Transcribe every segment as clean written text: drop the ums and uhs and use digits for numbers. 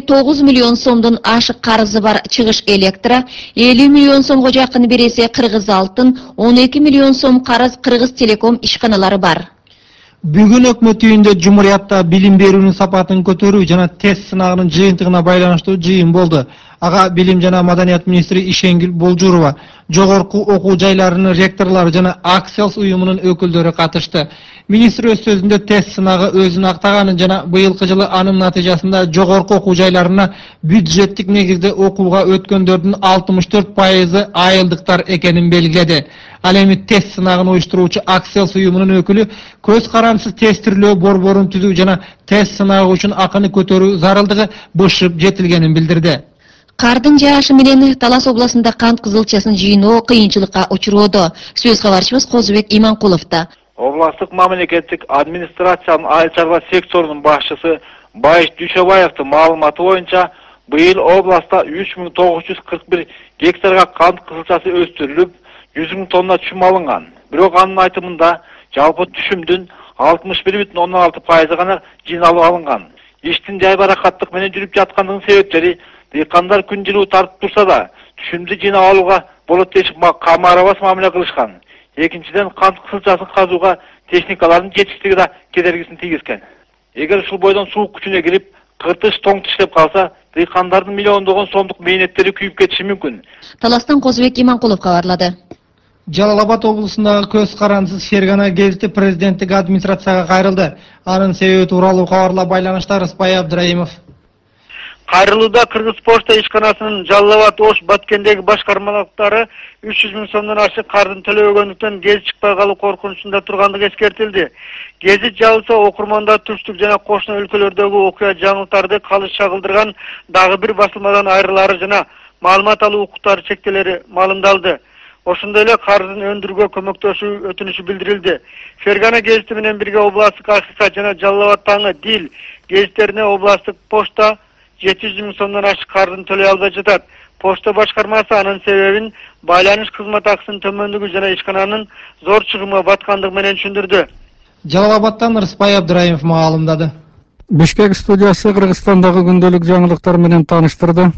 9 миллион сомдон ашык карызы бар Чыгыш Электро, 50 миллион сомго жакын бересе Кыргыз Алтын, 12 миллион сом карыз Кыргыз Телеком ишканалары бар. Бүгүн өкмөт үйүндө Жумуриятта билим берүүнүн сапатын көтөрүү жана тест сынагынын жыйынтыгына байланыштуу жыйын болду. Ага билим жана маданият министри Ишенгүл Болжурова, жогорку окуу жайларынын ректорлору жана Акселс уюмунун өкүлдөрү катышты. Министр өз сөзүндө тест сынагы өзүн актаганын жана быйылкы жылы анын натыйжасында жогорку окуу жайларына бюджеттик негизде окууга өткөндөрдүн 64% айылдыктар экенин белгиледи. Ал эми тест сынагын уюштуруучу Акселс уюмунун өкүлү көз карансыз тестирлөө борборун түзүү жана тест сынагы үчүн акыны көтөрүү зарылдыгы бышып жетилгенин билдирди. Кардын жаашы менен Талас областында кант кызылчасын жыйноо кыйынчылыкка учуроодо. Сөз кабарчыбыз Козубек Иманкуловдо. Областык мамлекеттик администрациянын айыл чарба секторунун башчысы Байыш Дүйшөбаевдин маалыматы боюнча, быйыл областта 3941 гектарга кант кызылчасы өстүрүлүп, 100 000 тонна түшүм алынган. Бирок анын айтымында жалпы түшүмдүн 61,16% гана жыйналып алынган. Иштин жайбаракаттык менен жүрүп жаткандыгынын себептери дыйкандар күн жылуу тартып турса да, түшүмдү жыйнап алууга болот дешип камарабас мамиле кылышкан. Экинчиден, кант кызылчасын казууга техникалардын жетиштиги да кедергисин тийгизген. Эгер ушул бойдон суук күчүнө кирип, кыртыш тоң иштеп калса, дыйкандардын миллиондогон сомдук мээнеттери күйүп кетиши мүмкүн. Таластан Козубек Иманкулов кабарлады. Жалал-Абад облусундагы көз карансыз Фергана гезити президенттик администрацияга кайрылды. Анын себеби тууралуу кабарла байланыштар Рыспай Абдраимов. Кайрылууда Кыргыз почта ишканасынын Жалал-Абад Ош Баткендеги башкармалыктары 300 000 сомдон ашык кардын төлөбөгөндүктөн гезит чыкпай калуу коркунучунда тургандыгы эскертилди. Гезит жабылса окурманда түштүк жана кошуна өлкөлөрдөгү окуя жаңылыктарды калыс чагылдырган дагы бир басылмадан айрылары жана маалымат алуу укуктары чектелери маалымдалды. Ошондой эле карыздын өндүрүүгө көмөктөшүү өтүнүшү билдирилди. Фергана гезити менен бирге областтык Акиқат жана Жалал-Абад таңы Дил гезиттерине областтык почта 700 000 сомдон ашык кардын төлөй албай жатат. Почта башкармасы анын себебин байланыш кызмат акысынын төмөндүгү жана ишкананын зор чыгымга баткандыгы менен түшүндүрдү. Жалал-Абадтан Рыспай Абдраимов маалымдады. Бишкек студиясы Кыргызстандагы күндөлүк жаңылыктар менен тааныштырды.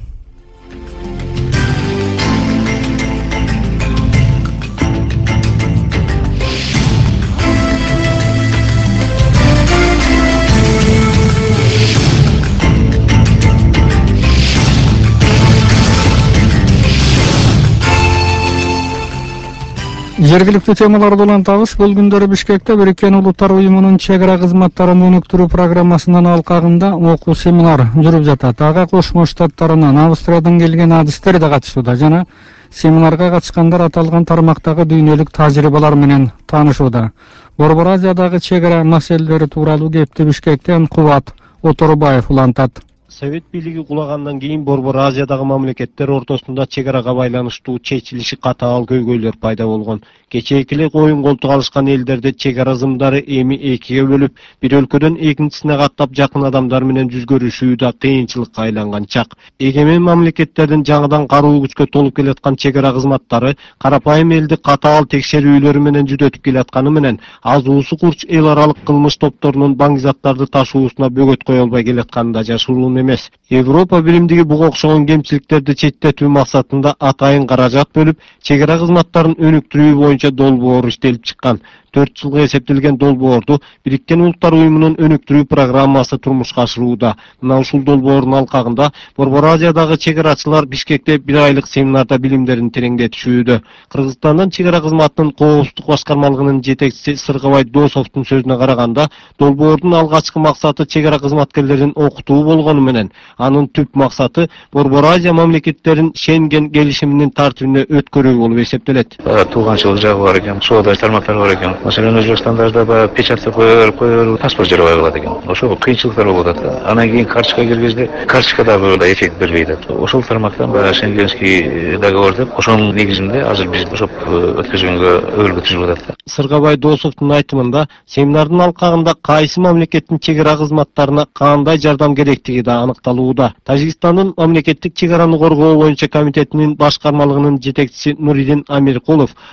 Жергиликтүү темаларды улантабыз. Бул күндөрү Бишкекте Бириккен Улуттар уюмунун чек ара кызматтарын өнүктүрүү программасынын алкагында окуу семинар жүрүп жатат. Ага Кошмо Штаттарынан Австриядан келген адистер да катышууда жана семинарга катышкандар аталган тармактагы дүйнөлүк тажрыйбалар менен таанышууда. Борбор Азиядагы чек ара маселелери тууралуу кепти Бишкектен Кубат Оторбаев улантат. Совет бийлиги кулагандан кийин Борбор Азиядагы мамлекеттер ортосунда чек арага байланыштуу чечилиши катаал көйгөйлөр пайда болгон. Кечээкилик оюн колтук алышкан элдерде чек ара зымдары эми экиге бөлүп, бир өлкөдөн экинчисине каттап жакын адамдар менен жүз көрүшүү да кыйынчылыкка айланган чак. Эгемен мамлекеттердин жаңыдан каруу күчкө толуп келаткан чек ара кызматтары карапайым элди катаал текшерүүлөр менен жүдөтүп келатканы менен азуусу курч эл аралык кылмыш топторунун баңгизаттарды ташуусуна бөгөт кое албай келатканы да жашыруун эмес. Европа биримдиги буга окшогон кемчиликтерди четтетүү максатында атайын каражат бөлүп, чек ара кызматтарын өнүктүрүү боюнча долбоор иштелип чыккан. 4 жылга эсептелген долбоорду Бириккен Улуттар уюмунун өнүктүрүү программасы турмушка ашырууда. Мына ушул долбоордун алкагында Борбор Азиядагы чек арачылар Бишкекте 1 айлык семинарда билимдерин тереңдетишүүдө. Кыргызстандын чек ара кызматынын коопсуздук башкармалыгынын жетекчиси Сыргабай Досовдун сөзүнө караганда, долбоордун алгачкы максаты чек ара кызматкерлерин окутуу болгону менен, анын түп максаты Борбор Азия мамлекеттерин Шенген келишиминин тартибине өткөрүү болуп эсептелет. Тууганчылык жагы бар экен, соода тармактар бар экен. Маселен Өзбекстандарда печатты коюп, паспорт жарабай калат экен. Ошол кыйынчылыктар болуп атат. Анан кийин карточка келгенде карточка да эффект бербейт. Ошол тармактан Шенгенский договор деп, ошонун негизинде азыр биз ошол өткөзгөнгө өбөлгө түзүлүп атат. Сыргабай Досовдун айтымында, семинардын алкагында кайсы мамлекеттин чек ара кызматтарына кандай жардам керектиги да аныкталууда. Тажикстандын мамлекеттик чек араны коргоо боюнча комитетинин башкармалыгынын жетекчиси Нуридин Амиркулов аталган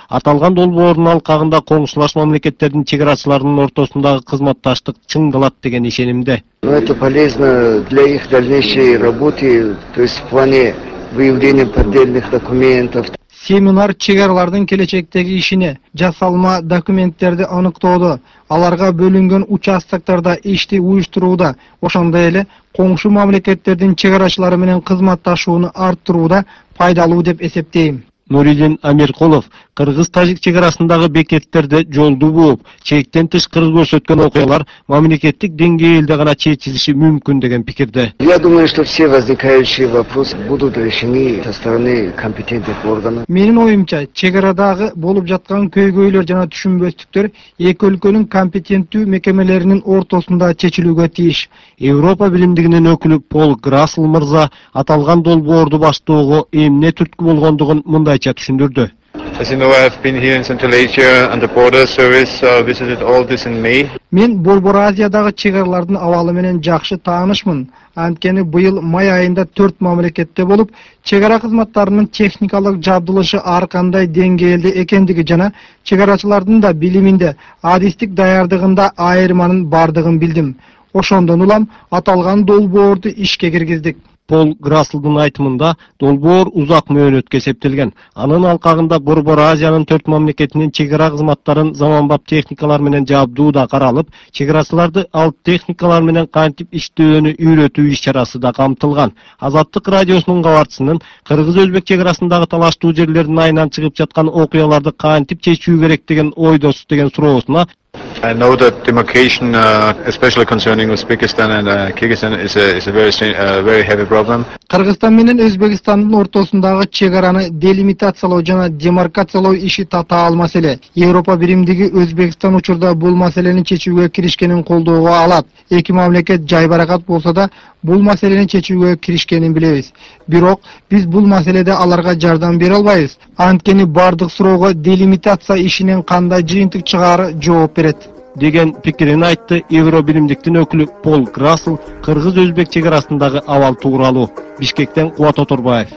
Аталган долбоордун алкагында коңшулаш мамлекеттердин чек арачыларынын ортосундагы кызматташтык чыңдалат деген ишенимде. Это полезно для их дальнейшей работы, то есть в плане выявления поддельных документов. Семинар чек аралардын келечектеги ишине, жасалма документтерди аныктоодо, аларга бөлүнгөн участоктарда ишти уюштурууда, ошондой эле коңшу мамлекеттердин чек арачылары менен кызматташууну арттырууда пайдалуу деп эсептейм. Нуридин Амиркулов кыргыз-тажик чек арасындагы бекеттерде жолду бууп, чектен тышкары көрсөткөн окуялар мамлекеттик деңгээлде гана чечилиши мүмкүн деген пикирде. Я думаю, что все возникающие вопросы будут решены со стороны компетентных органов. Менин оюмча, чек арадагы болуп жаткан көйгөйлөр жана түшүнбөстүктөр эки өлкөнүн компетенттүү мекемелеринин ортосунда чечилүүгө тийиш. Европа билимдигинин өкүлү Пол Грассл мырза аталган долбоорду баштоого эмне түрткү болгондугун мындайча түшүндүрдү. As you know, I have been here in Central Asia and the border service visited all this in May. Мен Борбор Азиядагы чек аралардын абалы менен жакшы таанышмын. Анткени быйыл май айында 4 мамлекетте болуп, чек ара кызматтарынын техникалык жабдылышы ар кандай деңгээлде экендиги жана чек арачылардын да билиминде, адистик даярдыгында айырманын бардыгын билдим. Ошондон улам аталган долбоорду ишке киргиздик. Пол Грасслдын айтымында долбоор узак мөөнөткө эсептелген. Анын алкагында Борбор Азиянын 4 мамлекетинин чек ара кызматтарын заманбап техникалар менен жабдуу да каралып, чек арачыларды ал техникалар менен кантип иштөөнү үйрөтүү иш-чарасы да камтылган. Азаттык радиосунун кабарчысынын кыргыз-өзбек чек арасындагы талаштуу жерлердин айынан чыгып жаткан окуяларды кантип чечүү керек деген ойдосуз деген суроосуна I know that demarcation, especially concerning Uzbekistan and Kyrgyzstan, is a very heavy problem. Кыргызстан менен Өзбекстандын ортосундагы чек араны делимитациялоо жана демаркациялоо иши татаал маселе. Европа биримдиги Өзбекстан учурда бул маселени чечүүгө киришкенин колдоого алат. Эки мамлекет жайбаракат болсо да бул маселени чечүүгө киришкенин билебиз. Бирок биз бул маселеде аларга жардам бере албайбыз. Анткени бардык суроого делимитация ишинин кандай жыйынтык чыгаары жооп берет деген пикирин айтты Евробилимдиктин өкүлү Пол Грассл кыргыз-өзбек чек арасындагы абал тууралуу. Бишкектен Кубат Оторбаев.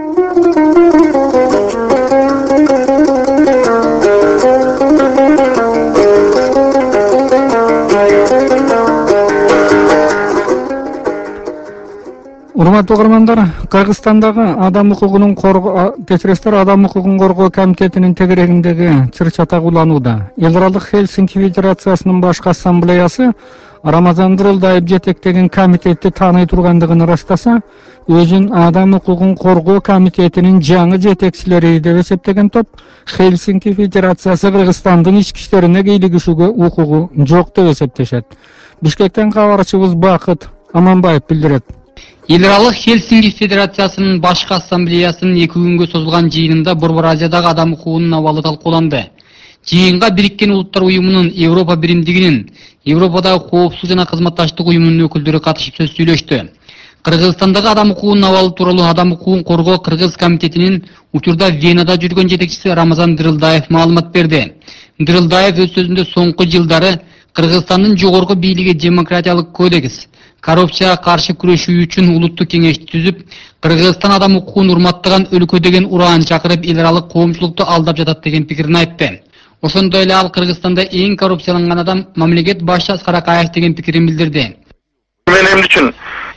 Урматтуу угармандар, Кыргызстандагы адам укугунун адам укугун коргоо комитетинин тегерегиндеги чыр-чатак уланууда. Эл аралык Хельсинки Федерациясынын башкы ассамблеясы Рамазан Дырылдаев жетектеген комитетти тааный тургандыгын ырастаса, өзүн адам укугун коргоо комитетинин жаңы жетекчилери деп эсептеген топ Хельсинки Федерациясы Кыргызстандын ички иштерине кийлигишүүгө укугу жок деп эсептешет. Бишкектен кабарчыбыз Бакыт Аманбаев билдирет. Эл аралык Хельсинки Федерациясынын башкы ассамблеясынын 2 күнгө созулган жыйынында Борбор Азиядагы адам укугунун абалы талкууланды. Жыйынга Бириккен Улуттар уюмунун, Европа биримдигинин, Европадагы коопсуздук жана кызматташтык уюмунун өкүлдөрү катышып сөз сүйлөштү. Кыргызстандагы адам укугунун абалы тууралуу адам укугун коргоо Кыргыз комитетинин учурда Венада жүргөн жетекчиси Рамазан Дырылдаев маалымат берди. Дырылдаев өз сөзүндө соңку жылдары Кыргызстандын жогорку бийлиги демократиялык кодекс, коррупцияга каршы күрөшүү үчүн улуттук кеңешти түзүп, Кыргызстан адам укугун урматтаган өлкө деген ураан чакырып, эл аралык коомчулукту алдап жатат деген пикирин айтты. Ошондой эле ал Кыргызстанда эң коррупцияланган адам мамлекет башчысы Аскар Акаев деген пикирин билдирди. Мен үчүн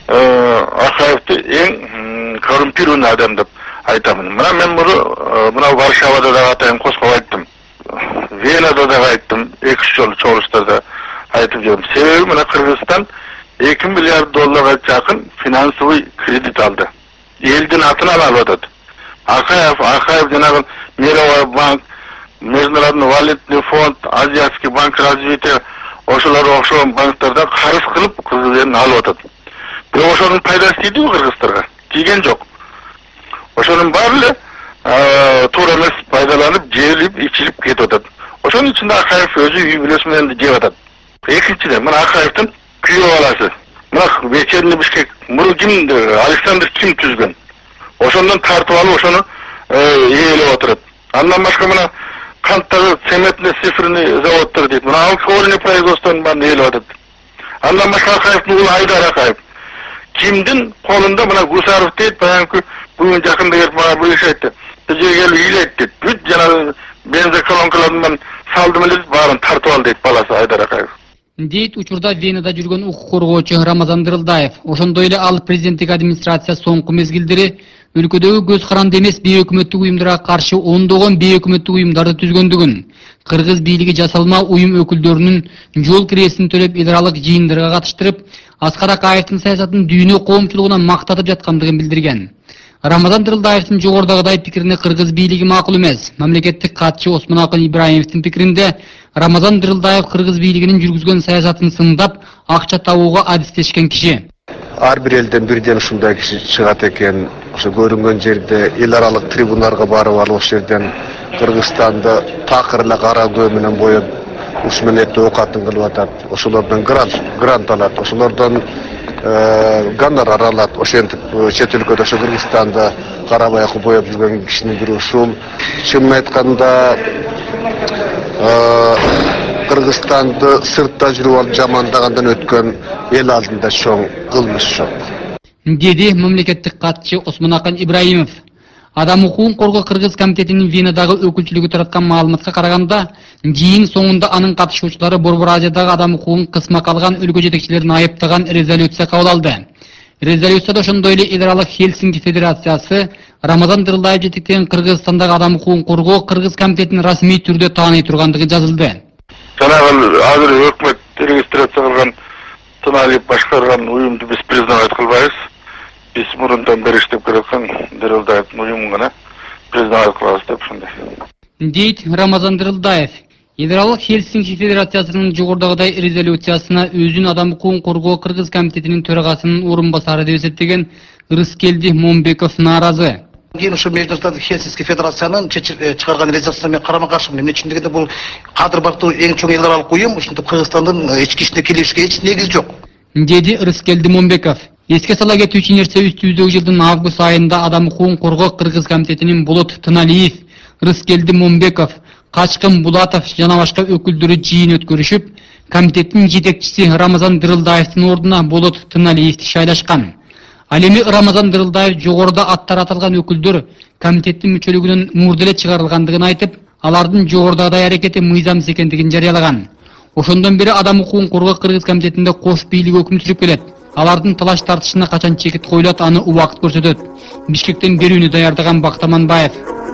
Акаевди эң коррумпированный адам деп айтамын. Мен мына Варшавада да атайын коскоп айттым. Венада да айттым, 2 жолу чогулуштарда айтып жүрөм. Себеби мына Кыргызстан 2 миллиард долларга жакын финансовый кредит алды. Элдин атынан алып атат. Акаев жанагы Мировой банк, Международный валютный фонд, Азиатский банк развития ошолорго окшогон банктарда карыз кылып Кыргыз элин алып атат. Бирок ошонун пайдасы тийдиби Кыргыздарга? Тийген жок. Ошонун баары эле туура эмес пайдаланып, жээлип, ичилип кетип атат. Ошонун ичинде Акаев өзү үй бүлөсү менен жеп атат. Экинчиден, мына Акаевдин күйөө баласы. Мына вечерний Бишкек, муну ким, Александр Ким түзгөн. Ошондон тартып алып, ошону ээлеп отурат. Андан башка мына канттагы цементный цифрный заводдор дейт. Мына алкогольный производствонун баарын ээлеп атат. Андан башка Акаевдин уулу Айдар Акаев. Кимдин колунда мына Гусаров дейт, баягы бүгүн жакында келип мага бул иш айтты. Бул жерге келип ыйлайт дейт. Бүт жана Benzokolonkalarından saldım elе bарын tartып al deyip balası Aydar Akayev. Дейт учурда Венада жүргөн укук коргоочу Рамазан Дырылдаев. Ошондой эле ал президенттик администрация соңку мезгилдери өлкөдөгү көз каранды эмес бейөкмөттүк уюмдарга каршы ондогон бейөкмөттүк уюмдарды түзгөндүгүн, кыргыз бийлиги жасалма уюм өкүлдөрүнүн жол киресин төлөп эл аралык жыйындарга катыштырып, Аскар Акаевдин саясатын дүйнө коомчулугуна мактатып жаткандыгын билдирген. Рамазан Дырылдаевдин жогорудагыдай пикирине кыргыз бийлиги макул эмес. Мамлекеттик катчы Осмонакын Ибраимовдин пикиринде Рамазан Дырылдаев кыргыз бийлигинин жүргүзгөн саясатын сындап, акча табууга адистешкен киши. Ар бир элден бирден ушундай киши чыгат экен. Ошо көрүнгөн жерде эл аралык трибуналарга барып алып ошол жерден Кыргызстанды такыр эле кара көө менен боеп, уш менен оокатын кылып атат. Ошолордон грант алат, ошолордон гонорар алат. Ошентип чет өлкөдө ошо Кыргызстанды кара баякы боеп жүргөн кишинин бири ушул. Чынын айтканда Кыргызстанды сыртта жүрүп алып жамандагандан өткөн эл алдында чоң кылмыш жок. Деди мамлекеттик катчы Осмонакын Ибраимов. Адам укугун коргоо Кыргыз комитетинин Венадагы өкүлчүлүгү тараткан маалыматка караганда, жыйын соңунда анын катышуучулары Борбор Азиядагы адам укугун кысмак алган өлкө жетекчилерин айыптаган резолюция кабыл алды. Резолюцияда ошондой эле эл аралык Хельсинки федерациясы Рамазан Дырылдаев жетектеген Кыргызстандагы адам укугун коргоо Кыргыз комитетин расмий түрдө тааный тургандыгы жазылды. Жанагы азыр өкмөт регистрация кылган Тыналиев башкарган уюмду биз признавать кылбайбыз. Биз мурундан бери иштеп келаткан Дырылдаевдин уюмун гана признавать кылабыз деп ушундай. Дейт Рамазан Дырылдаев. Эл аралык Хельсинки федерациясынын жогорудагыдай резолюциясына өзүн адам укугун коргоо Кыргыз комитетинин төрагасынын орун басары деп эсептеген Рыскелди Момбеков нааразы. Кийин ушу Международный Хельсинки федерациянын чыгарган резолюциясына мен карама каршымын. Эмне үчүн дегенде бул кадыр бактуу эң чоң эл аралык уюм, ушинтип Кыргызстандын ички ишине келишке эч негизи жок. Деди Рыскелди Момбеков. Эске сала кетүүчү нерсе үстүбүздөгү жылдын август айында адам укугун коргоо Кыргыз комитетинин Болот Тыналиев, Рыскелди Момбеков, Качкын Булатов жана башка өкүлдөрү жыйын өткөрүшүп, комитеттин жетекчиси Рамазан Дырылдаевдин ордуна Болот Тыналиевди шайлашкан. Ал эми Рамазан Дырылдаев жогоруда аттар аталган өкүлдөр комитеттин мүчөлүгүнөн мурда эле чыгарылгандыгын айтып, алардын жогорудагыдай аракети мыйзамсыз экендигин жарыялаган. Ошондон бери адам укугун коргоо Кыргыз комитетинде кош бийлик өкүм сүрүп келет. Алардын талаш тартышына качан чекит коюлат, аны убакыт көрсөтөт. Бишкектен берүүнү даярдаган Бактаманбаев.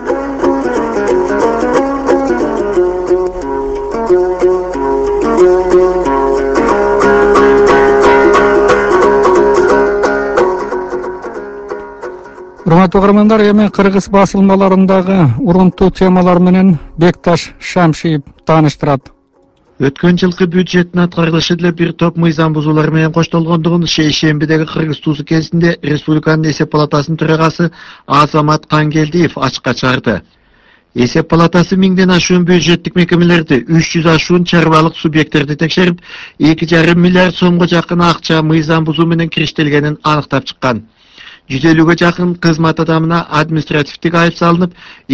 Урматтуу угармандар, эми кыргыз басылмаларындагы урунтуу темалар менен Бекташ Шамшиев тааныштырат. Өткөн жылкы бюджеттин аткарылышы деле бир топ мыйзам бузуулар менен коштолгондугун шейшембидеги Кыргыз туузу кезинде Республиканын эсеп палатасынын төрагасы Азамат Кангелдиев ачыкка чыгарды. Эсеп палатасы 1000ден ашуун бюджеттик мекемелерди, 300 ашуун чарбалык субъекттерди текшерип, 2,5 миллиард сомго жакын акча мыйзам бузуу менен кириштелгенин аныктап чыккан. 150ге жакын кызмат адамына административдик айып салынып,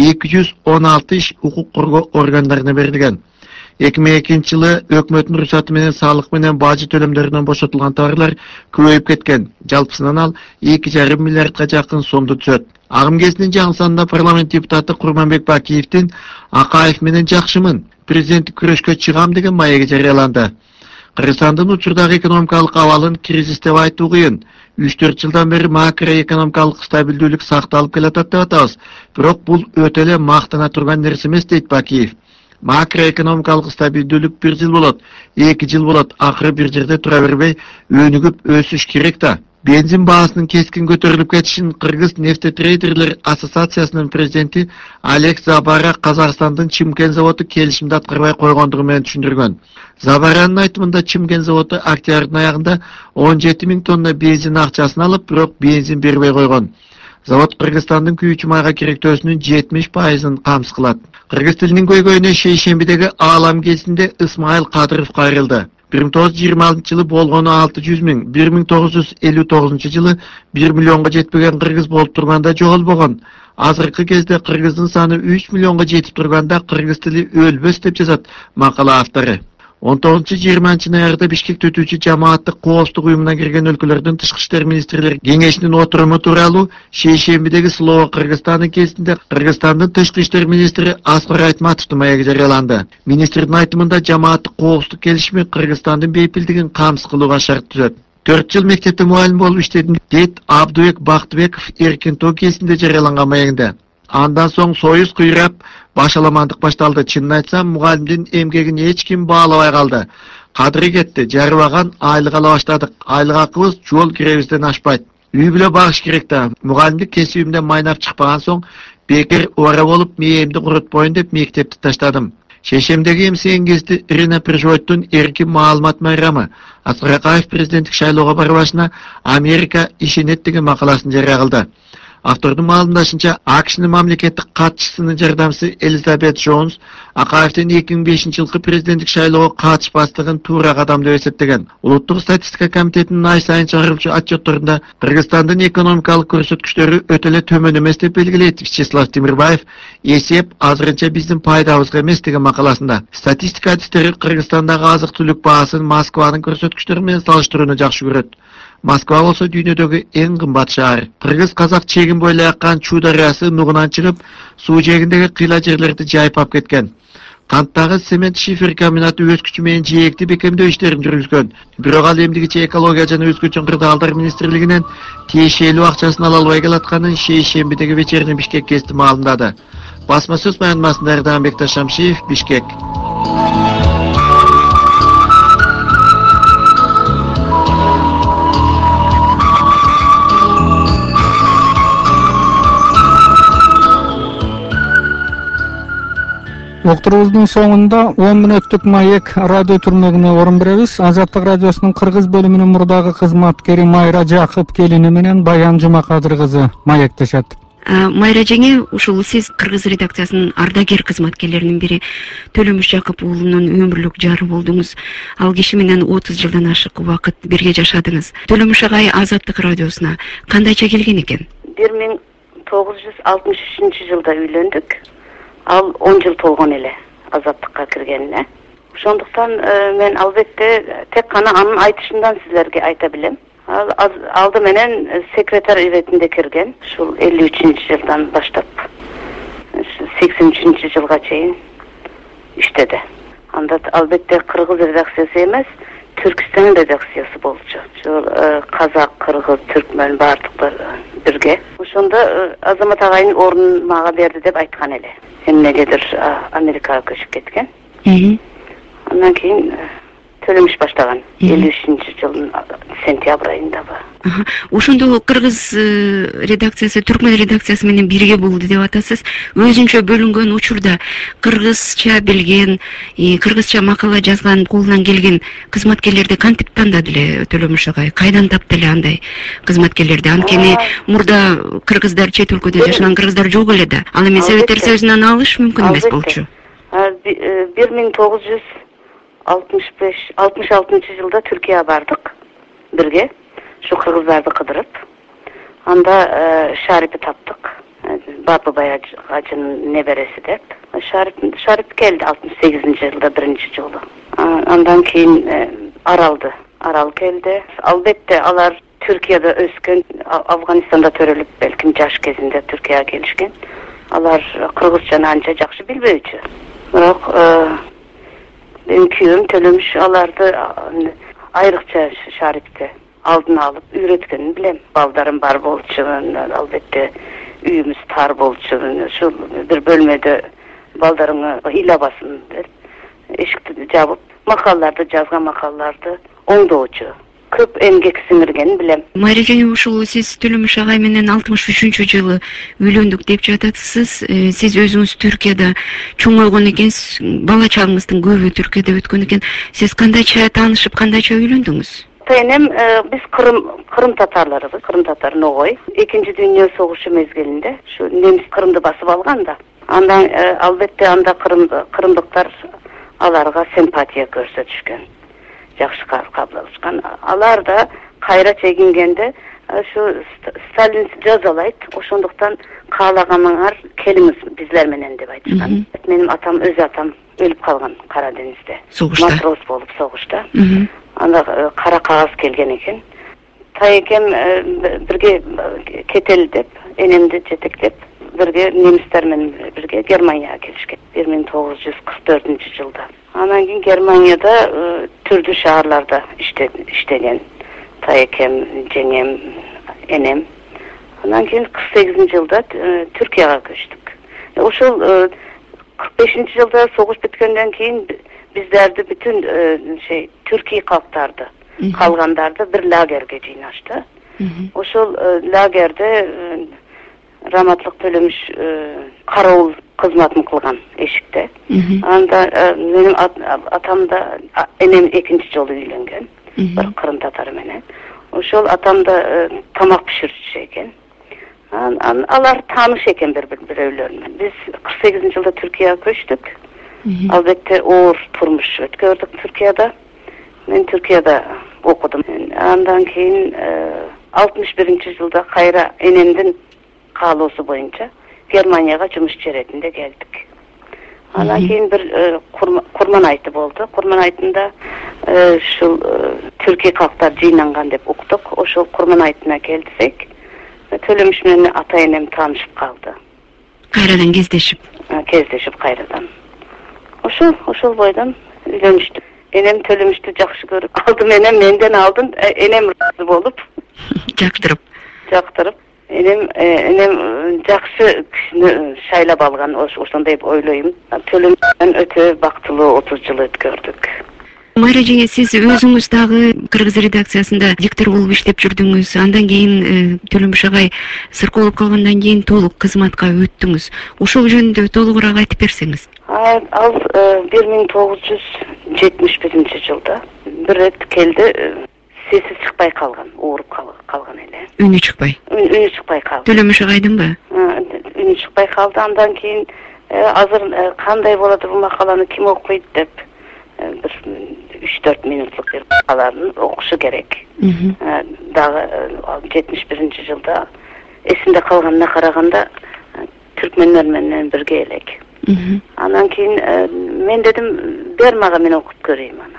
216 иш укук коргоо органдарына берилген. 2002 жылы өкмөттүн уруксаты менен салык менен бажы төлөмдөрүнөн бошотулган товарлар көбөйүп кеткен. Жалпысынан ал 2,5 миллиардга жакын сомду түзөт. Агым кезинин жаңы санында парламент депутаты Курманбек Бакиевдин Акаев менен жакшымын, президенттик күрөшкө чыгам деген маеги жарыяланды. Кыргызстандын учурдагы экономикалык абалын кризис деп айтуу кыйын. 3-4 жылдан бери макроэкономикалык стабилдүүлүк сакталып келатат деп атабыз. Бирок бул өтө эле мактана турган нерсе эмес дейт Бакиев. Макроэкономикалык стабилдүүлүк 1 жыл болот, 2 жыл болот, акыры бир жерде тура бербей өнүгүп өсүш керек да. Бензин баасынын кескин көтөрүлүп кетишин Кыргыз нефтетрейдерлер ассоциациясынын президенти Олег Забара Казакстандын Чимкент заводу келишимди аткарбай койгондугу менен түшүндүргөн. Забаранын айтымында Чимкент заводу октябрдын аягында 17 000 тонна бензин акчасын алып, бирок бензин бербей койгон. Завод Кыргызстандын күйүүчү майга керектөөсүнүн 70%ын камсыз кылат. Кыргыз тилинин көйгөйүнө шейшембидеги аалам кезинде Исмаил Кадыров кайрылды. 1926 жылы болгону 600 000, 1959 жылы 1 миллионго жетпеген кыргыз болуп турганда жоголбогон. Азыркы кезде кыргыздын саны 3 миллионго жетип турганда кыргыз тили өлбөс деп жазат макала автору. 19-20 Bişkekte ötүүчү жамааттык коопсуздук уюмуна кирген өлкөлөрдүн тышкы иштер министрлери кеңешинин отуруму тууралуу шейшембидеги Слово Кыргызстандын кезинде Кыргызстандын тышкы иштер министри Аскар Айтматовдун маеги жарыяланды. Министрдин айтымында жамааттык коопсуздук келишими Кыргызстандын бейпилдигин камсыз кылууга шарт түзөт. 4 жыл мектепте мугалим болуп иштедим дейт Абдубек Бактыбеков Эркинтоо кезинде жарыяланган маегинде. Андан соң союз куйрап, башаламандык башталды. Чынын айтсам, мугалимдин эмгегин эч ким баалабай калды. Кадыры кетти, жарыбаган айлык ала баштадык. Айлык акыбыз жол киребизден ашпайт. Үй бүлө багыш керек да. Мугалимдик кесибимден майнап чыкпаган соң, бекер убара болуп, мээимди курутпойн деп мектепти таштадым. Шешемдеги эмсеген кезде Ирина Прижоттун эркин маалымат майрамы Аскар Акаев президенттик шайлоого барбашына Америка ишенет деген макаласын жарыя кылды. Автордун маалымдашынча, АКШнын мамлекеттик катчысынын жардамчысы Элизабет Джонс Акаевдин 2005-жылкы президенттик шайлоого катышпастыгын туура кадам деп эсептеген. Улуттук статистика комитетинин ай сайын чыгарылчу отчетторунда Кыргызстандын экономикалык көрсөткүчтөрү өтө эле төмөн эмес деп белгилейт Вячеслав Темирбаев. Эсеп азырынча биздин пайдабызга эмес деген макаласында. Статистика адистери Кыргызстандагы азык-түлүк баасын Москванын көрсөткүчтөрү менен салыштырууну жакшы көрөт. Москва болсо дүйнөдөгү эң кымбат шаар. Кыргыз-казак чегин бойлой аккан Чуу дарыясы нугунан чыгып, суу жээгиндеги кыйла жерлерди жайпап кеткен. Канттагы цемент шифер комбинаты өз күчү менен жээкти бекемдөө иштерин жүргүзгөн. Бирок ал эмдигиче экология жана өзгөчө кырдаалдар министрлигинен тиешелүү акчасын ала албай келатканын шейшембидеги вечерний Бишкек гезити маалымдады. Басма сөз баяндамасында Эрдоганбек Ташамшиев, Бишкек. Уктуруубуздун соңунда 10 мүнөттүк маек радио түрмөгүнө орун беребиз. Азаттык радиосунун кыргыз бөлүмүнүн мурдагы кызматкери Майра Жакып келини менен Баян Жумакадыр кызы маектешет. Майра жеңе, ушул сиз кыргыз редакциясынын ардагер кызматкерлеринин бири Төлөмүш Жакып уулунун өмүрлүк жары болдуңуз. Ал киши менен 30 жылдан ашык убакыт бирге жашадыңыз. Төлөмүш агай Азаттык радиосуна кандайча келген экен? 1963 жылда үйлөндүк. Ал 10 жыл толгон эле Азаттыкка киргенине. Ошондуктан мен албетте тек гана анын айтышынан силерге айта билем. Алды менен секретар иретинде кирген. Ушул 53-жылдан баштап 83-жылга чейин иштеди. Анда албетте кыргыз редакциясы эмес, Түркстан редакциясы болчу. Ушул казак, кыргыз, түркмөн баардыктар бирге. Ошондо Азамат агайдын ордун мага берди деп айткан эле. Эмнегедир Америкага көчүп кеткен. Андан кийин төлөмүш баштаган 53-жылдын сентябрь айындабы. Ошондо кыргыз редакциясы түркмөн редакциясы менен бирге болду деп атасыз. Өзүнчө бөлүнгөн учурда кыргызча билген, кыргызча макала жазган, колунан келген кызматкерлерди кантип тандады эле Төлөмүш агай? Кайдан тапты эле андай кызматкерлерди? Анткени мурда кыргыздар, чет өлкөдө жашаган кыргыздар жок эле да. Ал эми Советтер Союзунан алыш мүмкүн эмес болчу. 1966 жылда Түркияга бардык бирге. Şu kırgızlardı kıdırıp, anda Şarip'i taptık. Bapıbay Hacı'nın neberesi dep. Şarip geldi 68. yılda birinci yolu. Ondan keyin Aral geldi. Albatta alar Türkiye'de özken, Afganistan'da törülüp belki jaş kezinde Türkiye'ye gelişken. Alar Kırgızcanı anca jakşı bilbeyçi. Biroq benim kүйüm Төлөмүш alardı ayrıkça Şarip'te. Aldını alıp üretkenini bilem. Baldarım bar bolçu, albatta üyümüz tar bolçu. Şu bir bölmede baldarını ilabasın der. Eşikti jabıp makallarda жазган makallarda оңдоочу. Көп эмгек сиңиргенин билем. Майра жеңе, ушул сиз Төлөмүш агай менен 63-жылы үйлөндүк деп жатасыз. Сиз өзүңүз Түркияда чоңойгон экенсиз, бала чагыңыздын көбү Түркияда өткөн экен. Сиз кандайча таанышып, кандайча үйлөндүңүз? Benim biz Kırım Tatarlarıyız. Kırım Tatar Nogoy. İkinci Dünya Soğuşu mezgilinde şu Nemis Kırım'da basıp algan da. Andan albatta anda Kırımlıklar alarga sempatiya görsötüşken. Jakşı kabul alışkan. Alar da kayra çekingende şu Stalin jazalayt. Oşonduktan kaalagamanlar keliniz bizler menen dep aytышкан. Benim atam öz atam өлүп калган Кара Деңизде. Согушта. Матрос болуп согушта. Анда кара кагаз келген экен. Тайекем бирге кетели деп, энемди жетектеп, бирге немистер менен бирге Германияга келишкен 1944-жылда. Анан кийин Германияда түрдүү шаарларда иштеген. Тайекем, жеңем, энем. Анан кийин 48-жылда Түркияга көчтүк. Ошол 45-жылда согуш бүткөндөн кийин биздерди бүтүн Түркия калктарды, калгандарды бир лагерге жыйнашты. Ошол лагерде Раматлык Төлөмүш кароол кызматын кылган эшикте. Анда менин атам да энем экинчи жолу үйлөнгөн. Bir Kırım Tatarı menен. Ошол атам да тамак пиширчү экен. Алар тааныш экен бир-бирөөлөр менен. Биз 48-жылда Түркияга көчтүк. Албетте оор турмуш өткөрдүк Түркияда. Мен Түркияда окудум. Андан кийин 61-жылда кайра энемдин каалоосу боюнча Германияга жумуш жеретинде келдик. Анан кийин бир курман айты болду. Курман айтында ушул Түркия калктар жыйнанган деп уктук. Ошол курман айтына келдисек, Төлөмүш менен ата энем таанышып калды. Кайрадан кездешип кайрадан. Ошол бойдон үйлөнүштүк. Энем Төлөмүштү жакшы көрүп алды менен менден алдын энем разы болуп жактырып энем жакшы кишини шайлап алган ошондой деп ойлойм. Төлөмүштөн өтө бактылуу 30 жыл өткөрдүк. Майра жеңе, сиз өзүңүз дагы Кыргыз редакциясында диктор болуп иштеп жүрдүңүз. Андан кийин Төлөмүш агай сыркы болуп калгандан кийин толук кызматка өттүңүз. Ошол жөнүндө толугураак айтып берсеңиз. Ал 1971-жылда бир рет келди, сеси чыкпай калган, ооруп калган эле. Үнү чыкпай калды. Төлөмүш агайдынбы? Үнү чыкпай калды. Андан кийин азыр кандай болот бул макаланы ким окуйт деп bir 3-4 minutluk bir makalalarını okuşu gerek. Daha 71-жылda esinde kalganına karaganda Türkmenler menden birge elek. Anan keyin men dedim bermaga men okup göreyim ana.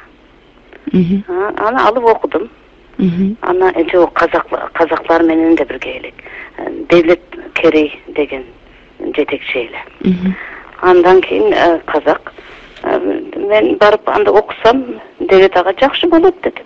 Ana alıp okudum. Ana o kazaklar menen de birge elek. Devlet Kerey degen jetekçiyle. Andan keyin kazak. Men barıp anda okusam devlet ağa jakşı bolot dedi.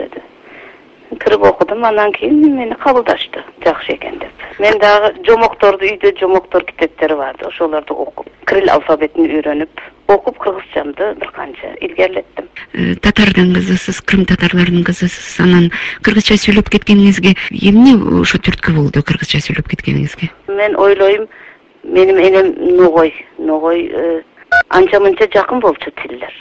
Kirip okudum, andan keyin meni kabuldaştı, jakşı eken dep. Men dagı jomoktordu, үйдө jomoktor kiteптери vardı. Ошолорду okup, Kiril alfabetini öğrenip, okup Kırgızcamды bir kança ilgerlettim. Татардын кызысыз, Кырым татарларынын кызысыз. Анан кыргызча сүйлөп кеткениңизге эмне ошо түрткү болду кыргызча сүйлөп кеткениңизге? Men ойлойм, менин энем Ногой anca жақын болчу тилдер.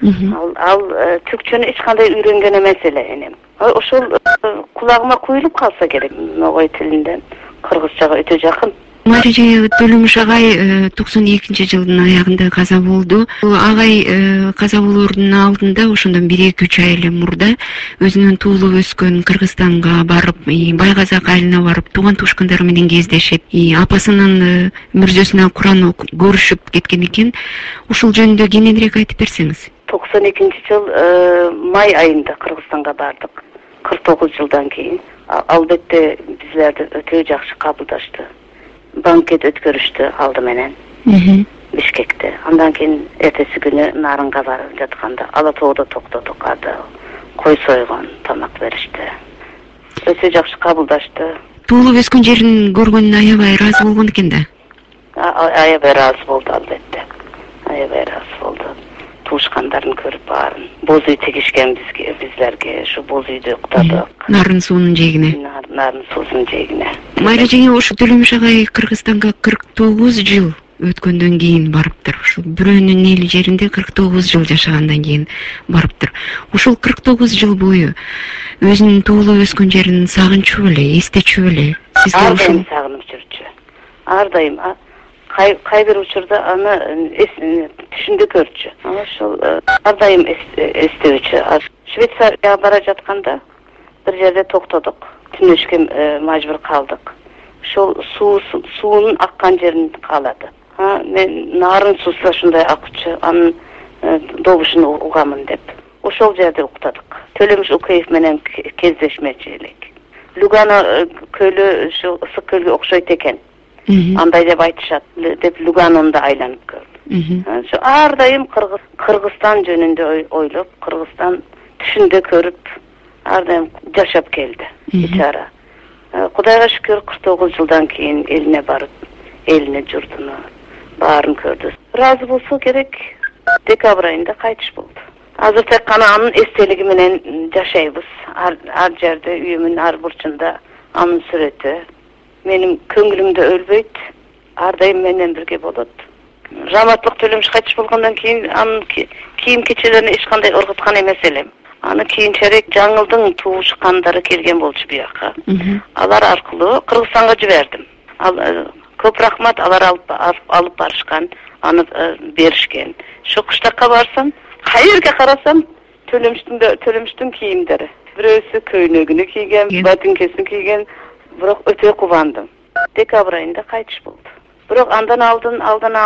Ал түркчөнү эч кандай үйрөнгөн эмес эле энем. Ошол кулагыма куюлуп калса керек. Ногой тилинден кыргызчага өтө жакын. Майра Төлөмүш агай 92-жылдын аягында каза болду. Агай каза болоордун алдында ошондон 1-2 ай эле мурда өзүнүн туулуп өскөн Кыргызстанга барып, Байгазак айылына барып, тууган тушкандары менен кездешип, апасынын мүрзөсүнө Куран көрүшүп кеткен экен. Ушул жөнүндө кененирээк айтып берсеңиз. 92-жыл май айында Кыргызстанга бардык. 49 жылдан кийин албетте биздерди өтө жакшы кабылдашты. Банкет өткөрүштү алды менен Бишкекте. Андан кийин эртеси күнү Нарынга барып жатканда Ала тоодо токтодук. Ада кой сойгон, тамак беришти. Өтө жакшы кабылдашты. Туулуп өскөн жерин көргөнүнө аябай ыраазы болгон экен да. Аябай ыраазы болду албетте. Аябай ыраазы болду. Туушкандарын көрүп баарын. Боз үй тегишкен биздерге, ушу боз үйдө уктадык. Нарын суунун жээгине. Нарын суусунун жээгине. Майра жеңе, ошо Төлөмүш агай Кыргызстанга 49 жыл өткөндөн кийин барыптыр. Ушул бирөөнүн эли жеринде 49 жыл жашагандан кийин барыптыр. Ушул 49 жыл бою өзүнүн туулуп өскөн жерин сагынчу беле, эстечү беле? Ар дайым сагынып жүрчү. Ар дайым. Кай бир учурда аны түшүндө көрчү. Ошол ар дайым эстебичи. Швейцарияга бара жатканда бир жерде токтодук. Түнөшкө мажбур калдык. Ошол суунун аккан жерин каалады. Мен нарын суусу ушундай акчы, анын добушун угамын деп. Ошол жерде уктадык. Төлөмүш Укеев менен кездешмечи элек. Лугано көлү ушу ысык көлгө окшойт экен. Андай деп айтышат деп Луганондо айланып көрдүм. Ошо ар дайым Кыргызстан жөнүндө ойлоп, Кыргызстан түшүндө көрүп, ар дайым жашап келди. Бечара. Кудайга шүкүр 49 жылдан кийин элине барып, элине журтуну баарын көрдү. Разы болсо керек, декабрь айында кайтыш болду. Азыр тек кана анын эстелиги менен жашайбыз. Ар жерде үйүмүн ар бурчунда анын сүрөтү. Менин көңүлүмдө өлбөйт. Ар дайым менен бирге болот. Раматлык Төлөмүш кайтыш болгондон кийин анын кийим кечелерин эч кандай ыргыткан эмес элем. Аны кийинчерээк жаңылдын туушкандары келген болчу бияка. Алар аркылуу Кыргызстанга жибердим. Көп рахмат, алар алып барышкан, аны беришкен. Шу кыштакка барсам, кайерге карасам Төлөмүштүн кийимдери. Бирөөсү көйнөгүнү кийген, ботинкесин кийген, бирок өтө кубандым. Декабрь айында кайтыш болду. Бирок андан алдын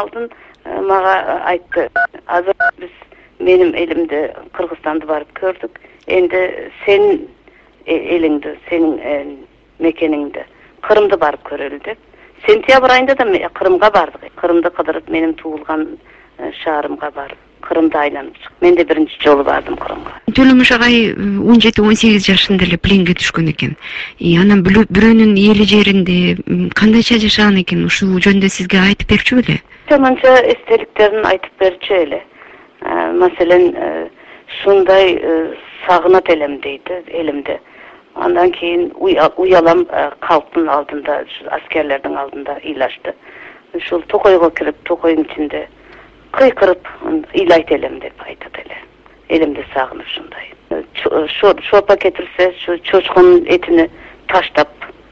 мага айтты. Азыр биз менин элимде Кыргызстанды барып көрдүк. Энди сен элиңди, сенин мекениңди Кырымды барып көрөлү деп. Сентябрь айында да Кырымга бардык. Кырымды кыдырып, менин туулган шаарымга барып, Кырымды айланып чык. Мен де биринчи жолу бардым Кырымга. Төлөмүш агай 17-18 жашында эле пленге түшкөн экен. Анан бирөөнүн эли жеринде кандайча жашаган экен? Ушул жөнүндө сизге айтып берчү беле? Таманча эстеликтерин айтып берчү эле. Маселен, шундай сагынат элем дейди элимде. Андан кийин уялам калктын алдында, аскерлердин алдында ыйлашты. Ушул токойго кирип, токойдун ичинде кыйкырып ыйлайт элем деп айтат эле. Элимди сагынып ушундай. Шорпа кетирсе, чочконун этини таштап,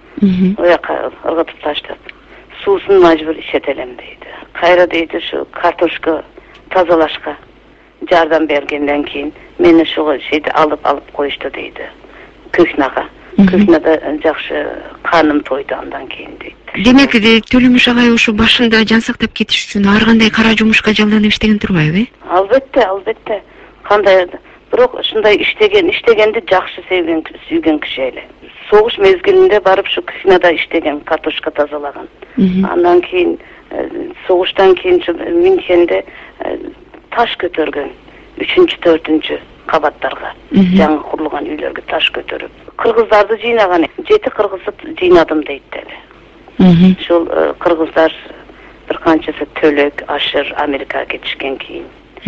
ояка ыргытып таштап, суусун мажбур ичет элем дейди. Кайра дейди, шу картошка тазалашка жардам бергенден кийин мени ушул шейди алып коюшту дейди. Көхнага. Көхнада жакшы каным тойду андан кийин дейт. Демек, Төлөмүш агай ушу башында жан сактап кетиш үчүн ар кандай кара жумушка жалданып иштеген турбайбы? Албетте. Кандай, бирок ушундай иштегенди жакшы сүйгөн киши эле. Согуш мезгилинде барып ушу көхнада иштеген, картошка тазалаган. Андан кийин согуштан кийин Мюнхенде таш көтөргөн. 3-4 кабаттарга, жаңы курулган үйлөргө таш көтөрүп, кыргыздарды жыйнаган. 7 кыргызды жыйнадым дейт эле. Ушул кыргыздар бир канчасы Төлөк, Ашыр, Америкага кетишкен кийин.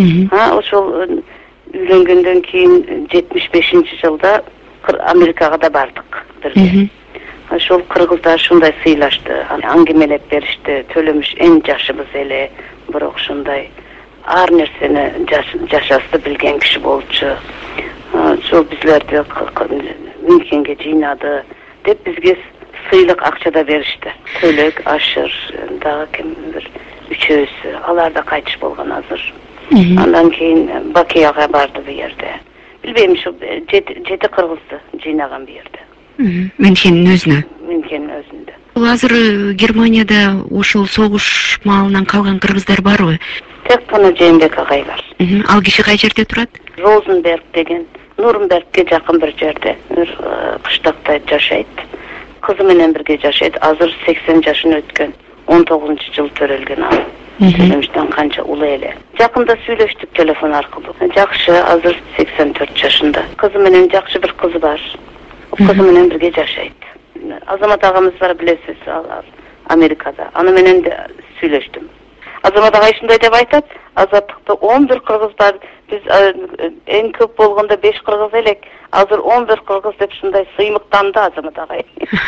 Ошол үйлөнгөндөн кийин 75-жылда Америкага да бардык бирге. Ошол кыргыздар ушундай сыйлашты, аңгемелеп беришти. Төлөмүш эң жашыбыз эле, бирок ушундай ар нерсени жашасты билген киши болчу. Ошол bizlerди Мюнхенге жыйнады деп бизге сыйлык акча да беришти. Төлөк, Ашыр, дагы ким бир үчөөсү, алар да кайтыш болгон азыр. Андан кийин Бакияга барды бу жерде. Билбейм, ушу 7 кыргызды жыйнаган бу жерде. Мюнхендин өзүндө. Азыр Германияда ошол согуш маалынан калган кыргыздар барбы? Тек кана Жээнбек агай бар. Ал киши кай жерде турат? Розенберг деген, Нурнбергке жакын бир жерде, бир кыштакта жашайт. Кызы менен бирге жашайт. Азыр 80 жашын өткөн. 19-жыл төрөлгөн ал. Төлөмүштөн канча улуу эле. Жакында сүйлөштүк телефон аркылуу. Жакшы, азыр 84 жашында. Кызы менен жакшы бир кызы бар. Кызы менен бирге жашайт. Азамат агамыз бар, билесиз, Америкада. Аны менен де сүйлөштүм. Азамат агай ушундай деп айтат, азаттыкта 11 кыргыз бар, биз эң көп болгондо 5 кыргыз элек, азыр 11 кыргыз деп ушундай сыймыктанды Азамат агай.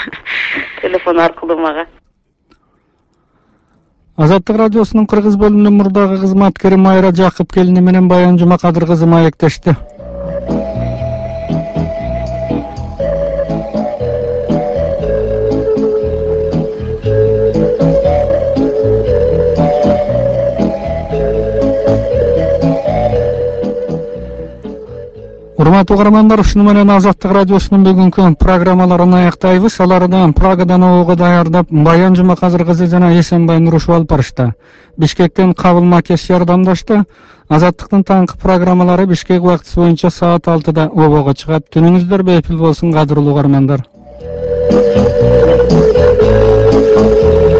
Телефон аркылуу мага. Азаттык радиосунун кыргыз бөлүмүнүн мурдагы кызматкери Майра Жакып келини менен Баян Жумакадыр кызы маектешти. Урматтуу угармандар, ушуну менен Азаттык радиосунун бүгүнкү программаларын аяктайбыз. Алардан Прагадан обого даярдап Баян Жумакадыр кызы жана Эсенбай Нурушев алып барышты. Бишкектен Кабыл Макеш жардамдашты. Азаттыктын таңкы программалары Бишкек убактысы боюнча саат 6-да обого чыгат. Түнүңүздөр бейпил болсун, кадырлуу угармандар.